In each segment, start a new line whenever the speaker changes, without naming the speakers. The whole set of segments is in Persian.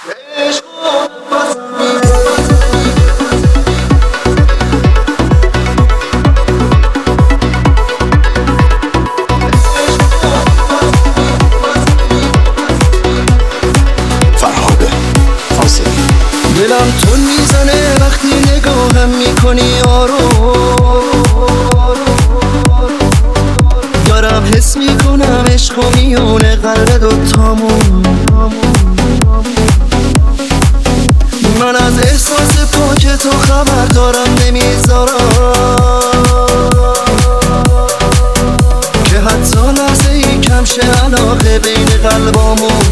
دلم تون میزنه وقتی نگاهم میکنی دارم حس میکنم عشق و میونه قلب دوتامون. من از احساس پاک تو خبر دارم نمیذارم که حتی لحظه ای کم شه علاقه بین قلبامون.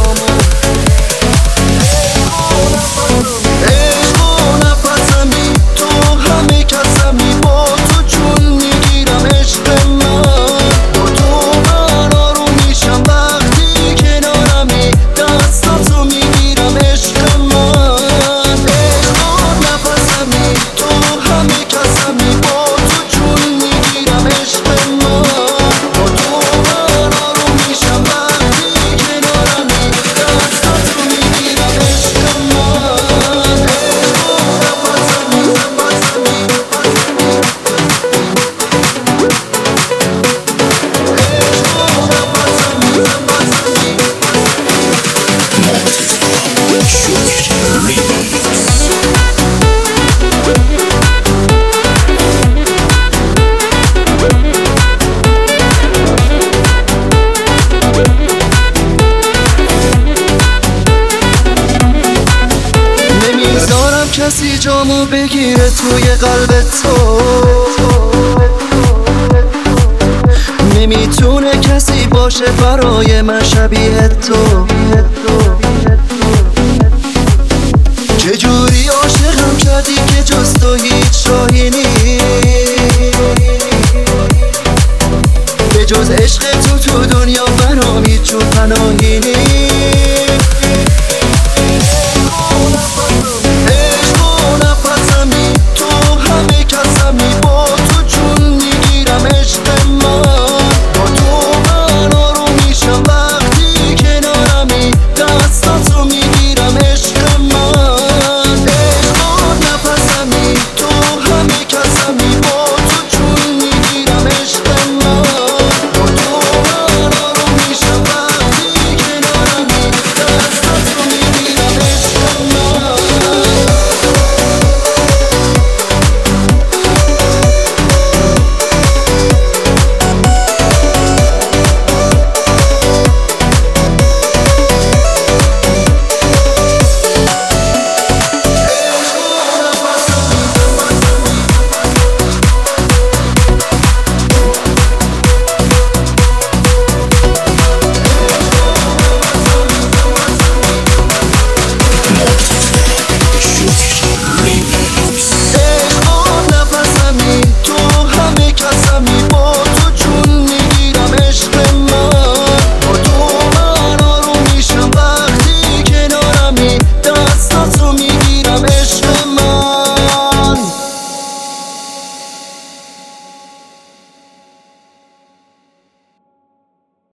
کسی جامو بگیره توی قلب تو، نمیتونه کسی باشه برای من شبیه تو. چجوری عاشقم کردی که جز تو هیچ راهی نیست، به جز عشق تو دنیا برام هیچ پناهی نیست.